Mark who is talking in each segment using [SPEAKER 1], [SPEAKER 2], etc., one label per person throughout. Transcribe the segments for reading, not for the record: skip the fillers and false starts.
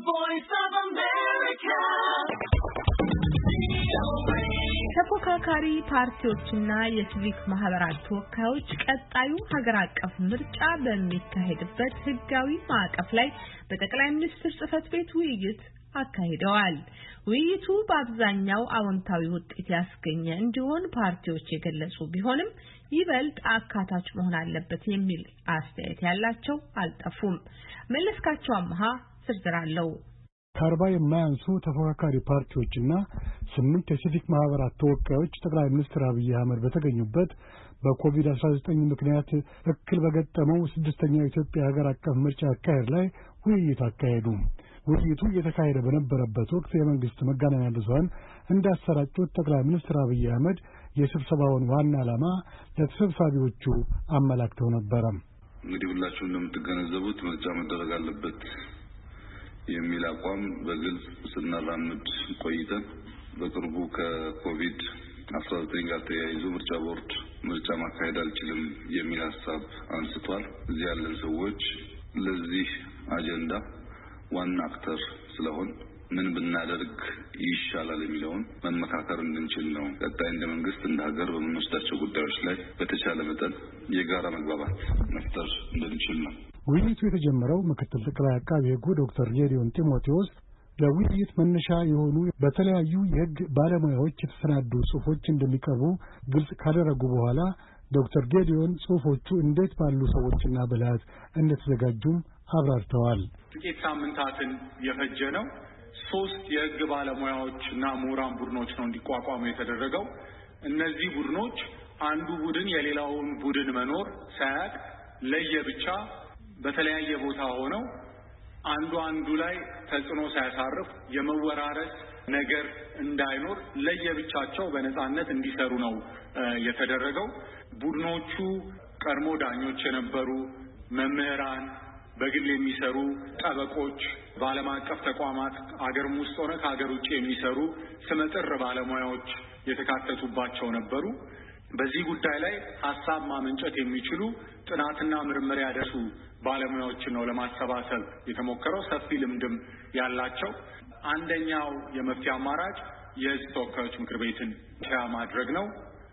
[SPEAKER 1] voice of America.
[SPEAKER 2] ተፎካካሪ ፓርቲዎችና የሲቪክ ማህበራት ተወካዮች ቀጣዩ ሀገር አቀፍ ምርጫ በሚካሄድበት ህጋዊ ማዕቀፍ ላይ በጠቅላይ ሚኒስትር ጽህፈት ቤት ውይይት አካሂደዋል። ውይይቱ በአብዛኛው አዎንታዊ ውጤት ያስገኘ እንዲሆን ፓርቲዎች የገለጹ ቢሆንም ይበልጥ አካታች መሆን አለበት የሚል አስተያየት ያላቸው አልጠፉም። መለስካቸው አምሃ ዝርዝር አለው።
[SPEAKER 3] ከ40 የማያንሱ ተፎካካሪ ፓርቲዎችና 8 የሲቪክ ማህበራት ተወካዮች ጠቅላይ ሚኒስትር አብይ አህመድ በተገኙበት በኮቪድ-19 ምክንያት እክል በገጠመው 6ኛው የኢትዮጵያ ሀገር አቀፍ ምርጫ አካሄድ ላይ ውይይት አካሄዱ። ውይይቱ እየተካሄደ በነበረበት ወቅት የመንግስት መገናኛ ብዙሃን እንዳሰራጩት ጠቅላይ ሚኒስትር አብይ አህመድ የስብሰባውን ዋና ዓላማ ለተሰብሳቢዎቹ አመላክተው ነበር።
[SPEAKER 4] እንግዲህ ሁላችሁም እንደምትገነዘቡት ምርጫ መደረግ አለበት የሚል አቋም በግልጽ ስናራምድ ቆይተን በቅርቡ ከኮቪድ-19 ጋር ተያይዞ ምርጫ ቦርድ ምርጫ ማካሄድ አልችልም የሚል ሐሳብ አንስቷል። እዚህ ያለን ሰዎች ለዚህ አጀንዳ ዋና አክተር ስለሆን ምን ብናደርግ ይሻላል የሚለውን መመካከር እንድንችል ነው። ቀጣይ እንደ መንግስት እንደ ሀገር በምንወስዳቸው ጉዳዮች ላይ በተቻለ መጠን የጋራ መግባባት መፍጠር እንድንችል ነው።
[SPEAKER 3] ውይይቱ የተጀመረው ምክትል ጠቅላይ አቃቤ ሕግ ዶክተር ጌዲዮን ጢሞቴዎስ ለውይይት መነሻ የሆኑ በተለያዩ የሕግ ባለሙያዎች የተሰናዱ ጽሑፎች እንደሚቀርቡ ግልጽ ካደረጉ በኋላ ዶክተር ጌዲዮን ጽሑፎቹ እንዴት ባሉ ሰዎችና ብልሃት እንደተዘጋጁም አብራርተዋል።
[SPEAKER 5] ጥቂት ሳምንታትን የፈጀ ነው። 3 የሕግ ባለሙያዎችና ምሁራን ቡድኖች ነው እንዲቋቋሙ የተደረገው። እነዚህ ቡድኖች አንዱ ቡድን የሌላውን ቡድን መኖር ሳያውቅ ለየብቻ በተለያየ ቦታ ሆነው አንዱ ላይ ተጽዕኖ ሳያሳርፍ የመወራረስ ነገር እንዳይኖር ለየብቻቸው በነጻነት እንዲሰሩ ነው የተደረገው። ቡድኖቹ ቀድሞ ዳኞች የነበሩ መምህራን፣ በግል የሚሰሩ ጠበቆች፣ በዓለም አቀፍ ተቋማት አገርም ውስጥ ሆነ ከሀገር ውጭ የሚሰሩ ስመጥር ባለሙያዎች የተካተቱባቸው ነበሩ። በዚህ ጉዳይ ላይ ሐሳብ ማመንጨት የሚችሉ ጥናትና ምርምር ያደረሱ ባለሙያዎችን ነው ለማሰባሰብ የተሞከረው። ሰፊ ልምድም ያላቸው። አንደኛው የመፍትሄ አማራጭ የሕዝብ ተወካዮች ምክር ቤትን ማድረግ ነው።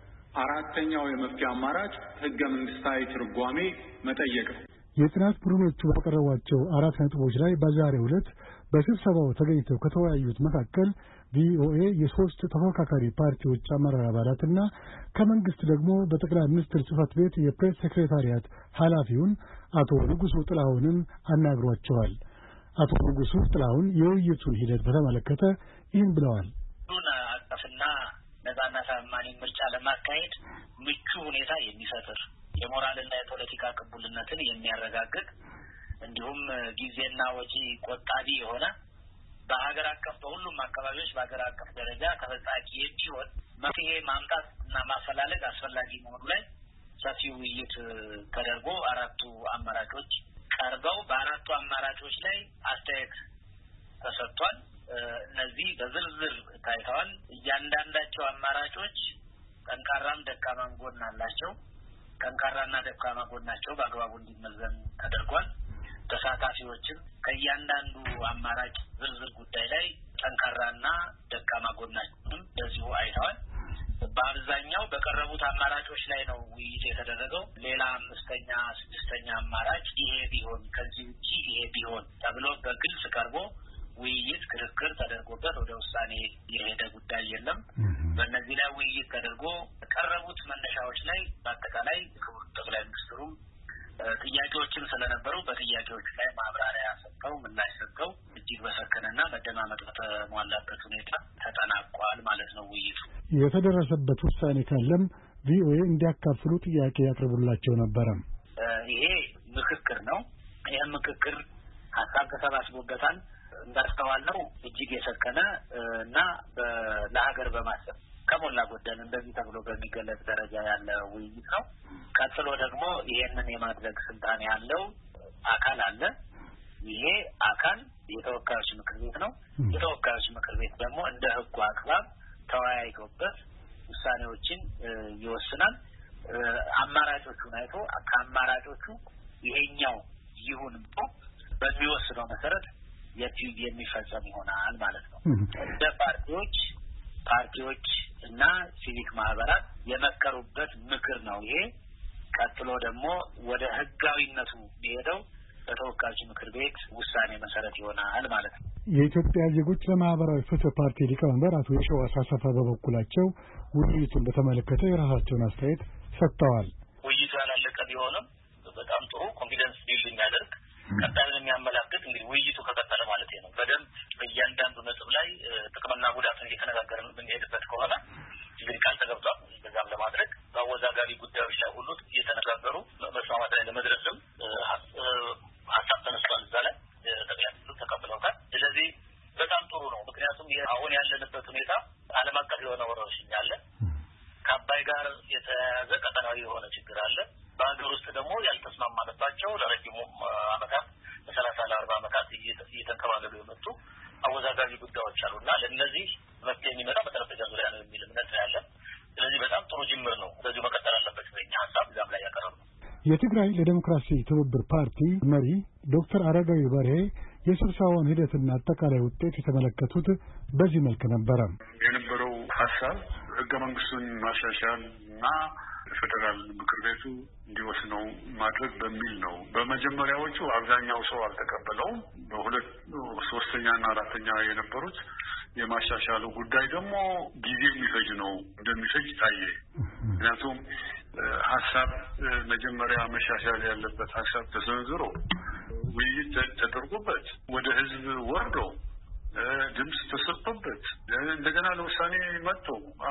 [SPEAKER 5] አራተኛው የመፍትሄ አማራጭ ህገ መንግስታዊ ትርጓሜ መጠየቅ ነው።
[SPEAKER 3] የጥናት ቡድኖቹ ባቀረቧቸው 4 ነጥቦች ላይ በዛሬው ዕለት በስብሰባው ተገኝተው ከተወያዩት መካከል ቪኦኤ የ3 ተፎካካሪ ፓርቲዎች አመራር አባላትና ከመንግስት ደግሞ በጠቅላይ ሚኒስትር ጽህፈት ቤት የፕሬስ ሴክሬታሪያት ኃላፊውን አቶ ንጉሱ ጥላሁንን አናግሯቸዋል። አቶ ንጉሱ ጥላሁን የውይይቱን ሂደት በተመለከተ ይህን ብለዋል።
[SPEAKER 6] አቀፍና ነፃና ታማኝ ምርጫ ለማካሄድ ምቹ ሁኔታ የሚፈጥር የሞራልና የፖለቲካ ቅቡልነትን የሚያረጋግጥ እንዲሁም ጊዜና ወጪ ቆጣቢ የሆነ በሀገር አቀፍ በሁሉም አካባቢዎች በሀገር አቀፍ ደረጃ ተፈጻሚ እንዲሆን መፍትሄ ማምጣት እና ማፈላለግ አስፈላጊ መሆኑ ላይ ሰፊ ውይይት ተደርጎ 4ቱ አማራጮች ቀርበው በ4ቱ አማራጮች ላይ አስተያየት ተሰጥቷል። እነዚህ በዝርዝር ታይተዋል። እያንዳንዳቸው አማራጮች ጠንካራም ደካማም ጎን አላቸው። ጠንካራና ደካማ ጎናቸው በአግባቡ እንዲመዘን ተደርጓል። ተሳታፊዎችም ከእያንዳንዱ አማራጭ ዝርዝር ጉዳይ ላይ ጠንካራና ደካማ ጎናቸውንም በዚሁ አይተዋል። በአብዛኛው በቀረቡት አማራጮች ላይ ነው ውይይት የተደረገው። ሌላ 5ኛ 6ኛ አማራጭ ይሄ ቢሆን ከዚህ ውጪ ይሄ ቢሆን ተብሎ በግልጽ ቀርቦ ውይይት ክርክር ተደርጎበት ወደ ውሳኔ የሄደ ጉዳይ የለም። በእነዚህ ላይ ውይይት ተደርጎ ቀረቡት መነሻዎች ላይ በአጠቃላይ ክቡር ጠቅላይ ሚኒስትሩም ጥያቄዎችም ስለነበሩ በጥያቄዎች ላይ ማብራሪያ ሰጥተው ምላሽ ሰጥተው እጅግ በሰከነና መደማመጥ በተሟላበት ሁኔታ ተጠናቋል ማለት ነው። ውይይቱ
[SPEAKER 3] የተደረሰበት ውሳኔ ካለም ቪኦኤ እንዲያካፍሉ ጥያቄ ያቀርቡላቸው ነበር።
[SPEAKER 6] ይሄ ምክክር ነው። ይሄ ምክክር ሀሳብ ተሰባስቦበታል። እንዳስተዋልነው እጅግ የሰከነ እና ለሀገር በማሰብ ከሞላ ጎደል እንደዚህ ተብሎ በሚገለጽ ደረጃ ያለ ውይይት ነው። ቀጥሎ ደግሞ ይሄንን የማድረግ ስልጣን ያለው አካል አለ። ይሄ አካል የተወካዮች ምክር ቤት ነው። የተወካዮች ምክር ቤት ደግሞ እንደ ሕጉ አግባብ ተወያይቶበት ውሳኔዎችን ይወስናል። አማራጮቹን አይቶ ከአማራጮቹ ይሄኛው ይሁን በሚወስነው መሰረት የሚፈጸም ይሆናል ማለት ነው። እንደ ፓርቲዎች እና ሲቪክ ማህበራት የመከሩበት ምክር ነው ይሄ። ቀጥሎ ደግሞ ወደ ህጋዊነቱ ሄደው በተወካዮች ምክር ቤት ውሳኔ መሰረት ይሆናል ማለት ነው።
[SPEAKER 3] የኢትዮጵያ ዜጎች ለማህበራዊ ፍትህ ፓርቲ ሊቀመንበር አቶ የሺዋስ አሰፋ በበኩላቸው ውይይቱን በተመለከተ የራሳቸውን አስተያየት ሰጥተዋል።
[SPEAKER 6] ውይይቱ ያላለቀ ቢሆንም በጣም ጥሩ ኮንፊደንስ ቢልድ የሚያደርግ ቀጣዩን የሚያመላክት እንግዲህ ውይይቱ ከቀጠለ ማለት ነው። በደንብ በእያንዳንዱ ነጥብ ላይ ጥቅምና ጉዳቱን እየተነጋገርን የምንሄድበት ከሆነ እንግዲህ ቃል ተገብቷል። በዛም ለማድረግ በአወዛጋቢ ጉዳዮች ላይ ሁሉ እየተነጋገሩ መስማማት ላይ ለመድረስም ሀሳብ ተነስቷል። እዛ ላይ ጠቅላይ ሚኒስትሩ ተቀብለውታል። ስለዚህ በጣም ጥሩ ነው። ምክንያቱም አሁን ያለንበት ሁኔታ ዓለም አቀፍ የሆነ ወረርሽኝ አለ። ከአባይ ጋር የተያያዘ ቀጠናዊ የሆነ ችግር አለ። በሀገር ውስጥ ደግሞ ያልተስማማንባቸው ለረጅሙ ዓመታት ለ30-40 ዓመታት እየተንከባለሉ የመጡ አወዛጋቢ ጉዳዮች አሉና ለእነዚህ መፍትሄ የሚመጣ በጠረጴዛ ዙሪያ ነው የሚል እምነት ነው ያለን። ስለዚህ በጣም ጥሩ ጅምር ነው። ስለዚህ መቀጠል አለበት በእኛ ሀሳብ እዛም ላይ ያቀረብ ነው።
[SPEAKER 3] የትግራይ ለዲሞክራሲ ትብብር ፓርቲ መሪ ዶክተር አረጋዊ በርሄ የስብሰባውን ሂደትና አጠቃላይ ውጤት የተመለከቱት በዚህ መልክ ነበረ።
[SPEAKER 5] የነበረው ሀሳብ ህገ መንግስቱን ማሻሻል እና ፌደራል ምክር ቤቱ እንዲወስነው ማድረግ በሚል ነው። በመጀመሪያዎቹ አብዛኛው ሰው አልተቀበለውም። በሁለት ሶስተኛና አራተኛ የነበሩት የማሻሻሉ ጉዳይ ደግሞ ጊዜ የሚፈጅ ነው እንደሚፈጅ ታየ። ምክንያቱም ሀሳብ መጀመሪያ መሻሻል ያለበት ሀሳብ ተሰንዝሮ ውይይት ተደርጎበት ወደ ህዝብ ወርዶ ድምፅ ተሰጥቶበት እንደገና ለውሳኔ መጥቶ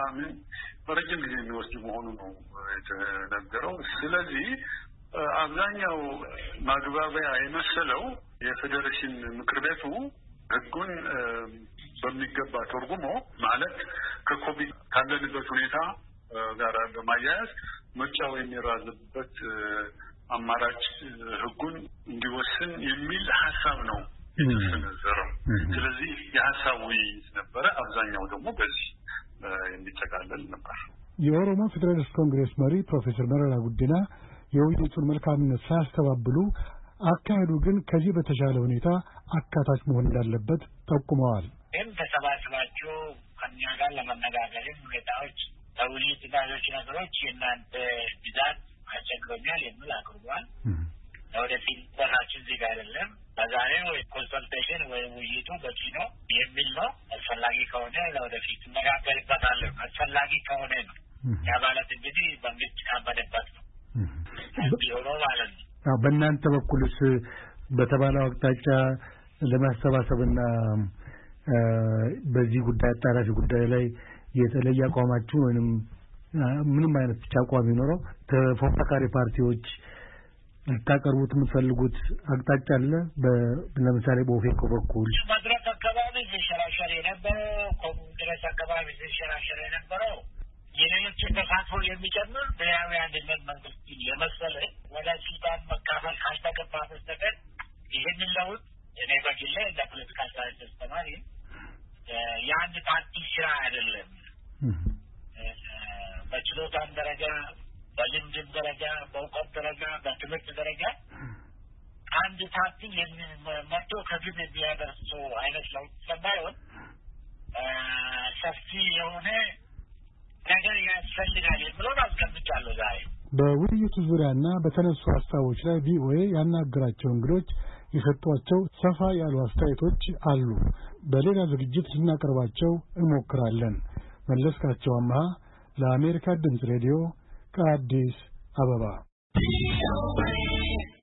[SPEAKER 5] በረጅም ጊዜ የሚወስድ መሆኑ ነው የተነገረው። ስለዚህ አብዛኛው ማግባቢያ የመሰለው የፌዴሬሽን ምክር ቤቱ ህጉን በሚገባ ተርጉሞ ማለት ከኮቪድ ካለንበት ሁኔታ ጋር በማያያዝ ምርጫው የሚራዘምበት አማራጭ ህጉን እንዲወስን የሚል ሀሳብ ነው የተሰነዘረው። ስለዚህ የሀሳብ ውይይት ነበረ። አብዛኛው ደግሞ በዚህ የሚጠቃለል ነበር።
[SPEAKER 3] የኦሮሞ ፌዴራሊስት ኮንግሬስ መሪ ፕሮፌሰር መረራ ጉዲና የውይይቱን መልካምነት ሳያስተባብሉ አካሄዱ ግን ከዚህ በተሻለ ሁኔታ አካታች መሆን እንዳለበት ጠቁመዋል።
[SPEAKER 6] ይህም ተሰባስባችሁ ከእኛ ጋር ለመነጋገርም ሁኔታዎች በውይይት ሌሎች ነገሮች የእናንተ ብዛት አስቸግሮኛል የሚል አቅርቧል። ለወደፊት በራችን ዜጋ አይደለም በዛሬው ኮንሰልቴሽን ወይ ውይይቱ በቂ ነው የሚል ነው። አስፈላጊ ከሆነ ለወደፊት እንነጋገርበታለን። አስፈላጊ ከሆነ ነው ያ ማለት እንግዲህ መንግስት ካመነበት ነው ቢሆነው ማለት ነው።
[SPEAKER 3] በእናንተ በኩልስ በተባለው አቅጣጫ ለማሰባሰብና በዚህ ጉዳይ አጣራሽ ጉዳይ ላይ የተለየ አቋማችሁ ወይንም ምንም አይነት ብቻ አቋም ይኖረው ተፎካካሪ ፓርቲዎች ልታቀርቡት የምትፈልጉት አቅጣጫ አለ? ለምሳሌ በኦፌኮ በኩል
[SPEAKER 6] መድረክ አካባቢ ሲሸራሸር የነበረው ኮንግረስ አካባቢ ሲሸራሸር የነበረው የሌሎችን ተሳትፎ የሚጨምር ብሔራዊ አንድነት መንግስት የመሰለ ወደ ስልጣን መካፈል ካልተገባ በስተቀር ይህንን ለውጥ እኔ በግሌ እንደ ፖለቲካል ሳይንስ ተማሪ የአንድ ፓርቲ ስራ አይደለም። በችሎታም ደረጃ በልምድም ደረጃ በእውቀት ደረጃ በትምህርት ደረጃ አንድ ፓርቲ መጥቶ ከግብ የሚያደርሰው አይነት ለውጥ ስለማይሆን ሰፊ የሆነ ነገር ያስፈልጋል የሚለውን አስቀምጫለሁ። ዛሬ
[SPEAKER 3] በውይይቱ ዙሪያና በተነሱ ሀሳቦች ላይ ቪኦኤ ያናገራቸው እንግዶች የሰጧቸው ሰፋ ያሉ አስተያየቶች አሉ። በሌላ ዝግጅት ልናቀርባቸው እንሞክራለን። መለስካቸው አምሃ ለአሜሪካ ድምፅ ሬዲዮ ከአዲስ አበባ